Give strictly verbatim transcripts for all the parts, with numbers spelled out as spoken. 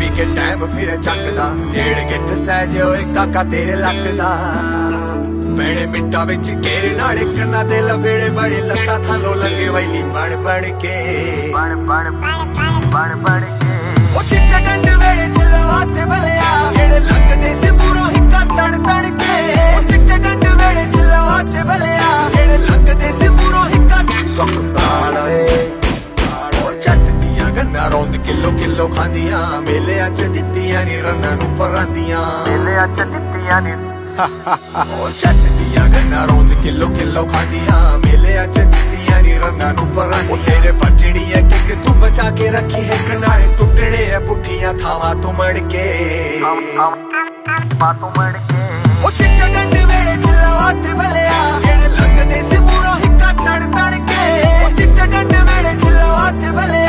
ਪੀ ਕੇ time ਫਿਰ ਚੱਕਦਾ ਨੇੜ ਗਿੱਟ ਸਹਿਜ ਓਏ ਕਾਕਾ ਤੇਰੇ ਲੱਗਦਾ ਪੈਣੇ ਮਿੰਟਾਂ ਵਿੱਚ ਘੇਰੇ ਨਾਲ ਕੰਨਾਂ ਤੇ ਲਫੇੜੇ ਬੜੇ ਲੱਤਾਂ ਥਾਲੋਂ ਲੰਗੇ ਵੈਲੀ ਬਣ ਬਣ ਕੇ ਬਣ ਬਣ ਬਣ ਬਣ ਕੇ ਉਹ ਚਿੱਟੇ ਡੰਡ ਵੇੜੇ ਚਲਵਾ ਤੇ ਬਲਿਆ ਜਿਹੜੇ ਲੰਘਦੇ ਸੀ ਮੂਰੋਂ ਹਿੱਕਾ ਤਣ ਤਣ ਕੇ ਉਹ ਚਿੱਟੇ ਡੰਡ ਵੇੜੇ ਚਲਵਾ ਤੇ ਬਲਿਆ ਜਿਹੜੇ ਲੰਘਦੇ ਸੀ ਮੂਰੋਂ ਹਿੱਕਾ ਸੁੱਕ ਬਾਲ ਓਏ ਗੰਨਾ ਰੌਂਦ ਕਿਲੋ ਕਿਲੋ ਖਾਂਦੀਆਂ ਮੇਲਿਆਂ ਚ ਦਿੱਤੀਆਂ ਨੀ ਰੰਨਾਂ ਨੂੰ ਪਰਾਂਦੀਆਂ ਮੇਲਿਆਂ ਚ ਦਿੱਤੀਆਂ ਨੀ ਉਹ ਚੱਟਦੀਆਂ ਗੰਨਾ ਰੌਂਦ ਕਿਲੋ ਕਿਲੋ ਖਾਂਦੀਆਂ ਮੇਲਿਆਂ ਚ ਦਿੱਤੀਆਂ ਨੀ ਰੰਨਾਂ ਨੂੰ ਪਰਾਂਦੀਆਂ ਤੇਰੇ ਫੱਟੜੀ ਐ ਕਿ ਤੂੰ ਬਚਾ ਕੇ ਰੱਖੀ ਹੈ ਕਨਾਲੇ ਟੁੱਟੜੇ ਐ ਪੁੱਠੀਆਂ ਥਾਵਾਂ ਤੋਂ ਮੜ ਕੇ ਬਾਤੋਂ ਮੜ ਕੇ ਉਹ ਚਿੱਟੇ ਡੰਡ ਵੇੜੇ ਚਲਵਾ ਤੇ ਬਲਿਆ ਜਿਹੜੇ ਲੰਘਦੇ ਸੀ ਮੂਰੋਂ ਹਿੱਕਾ ਤੜ ਤੜ ਕੇ ਉਹ ਚਿੱਟੇ ਡੰਡ ਵੇੜੇ ਚਲਵਾ ਤੇ ਬਲਿਆ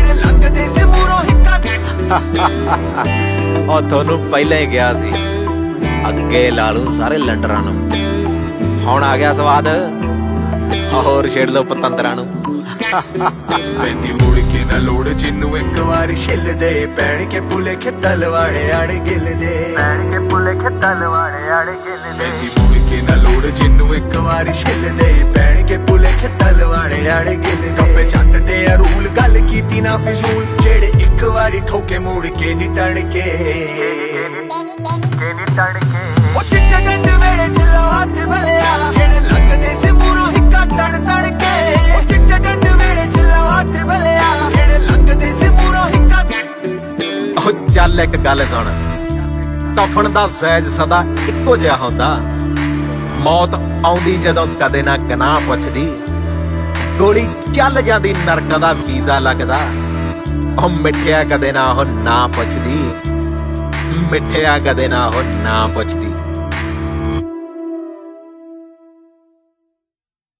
ਉਹ ਤੁਹਾਨੂੰ ਪਹਿਲਾਂ ਹੀ ਗਿਆ ਸੀ ਅੱਗੇ ਲਾ ਲੂ ਸਾਰੇ ਲੰਡਰਾਂ ਨੂੰ ਹੁਣ ਆ ਗਿਆ ਸਵਾਦ ਹੋਰ ਛੇੜ ਲੋ ਪਤੰਦਰਾਂ ਨੂੰ ਪੈਂਦੀ ਮੁੜ ਕੇ ਨਾ ਲੋੜ ਜਿੰਨੂੰ ਇੱਕ ਵਾਰੀ ਛਿੱਲਦੇ ਪੈਣ ਕੇ ਪੁਲੇ ਖੇਤਲ ਵਾਲੇ ਆੜੇ ਗਿੱਲਦੇ ਪੈਣ ਕੇ ਪੁਲੇ ਖੇਤਲ ਵਾਲੇ ਆੜੇ ਗਿੱਲਦੇ ਪੈਂਦੀ ਮੁੜ ਕੇ ਨਾ ਲੋੜ ਜਿੰਨੂੰ ਇੱਕ ਵਾਰੀ ਛਿੱਲਦੇ ਪੈਣ ਕੇ ਪੁਲੇ ਖੇਤਲ ਵਾਲੇ ਆੜੇ ਗਿੱਲਦੇ ਕੱਪੇ ਛੱਡਦੇ ਆ ਰੂਲ ਗੱਲ ਕੀਤੀ ਨਾ ਫਿਜ਼ੂਲ ਜਿਹੜੇ ਇੱਕ ਵਾਰੀ ਠੋਕੇ ਮੁੜ ਕੇ ਨੀ ਟਣ ਕੇ ਨੀ ਟਣ ਕੇ ਉਹ ਚਿੱਟੇ ਡੰਡ ਵੇੜੇ ਚਲਵਾ ਤੇ ਬਲਿਆ ਜਿਹੜੇ ਲੰਘਦੇ ਸੀ ਮੂਰੋਂ ਹਿੱਕਾ ਤਣ ਤਣ ਕੇ ਉਹ ਚਿੱਟੇ ਡੰਡ ਵੇੜੇ ਚਲਵਾ ਤੇ ਬਲਿਆ ਜਿਹੜੇ ਲੰਘਦੇ ਸੀ ਮੂਰੋਂ ਹਿੱਕਾ ਉਹ ਚੱਲ ਇੱਕ ਗੱਲ ਸੁਣ ਕਫਨ ਦਾ ਸਹਿਜ ਸਦਾ ਇੱਕੋ ਜਿਹਾ ਹੁੰਦਾ ਮੌਤ ਆਉਂਦੀ ਜਦੋਂ ਕਦੇ ਨਾ ਗਨਾਹ ਪੁੱਛਦੀ ਗੋਲੀ ਚੱਲ ਜਾਂਦੀ ਨਰਕਾਂ ਦਾ ਵੀਜ਼ਾ ਲੱਗਦਾ ਉਹ ਮਿੱਠਿਆ ਕਦੇ ਨਾ ਉਹ ਨਾ ਪੁੱਛਦੀ ਮਿੱਠਿਆ ਕਦੇ ਨਾ ਉਹ ਨਾ ਪੁੱਛਦੀ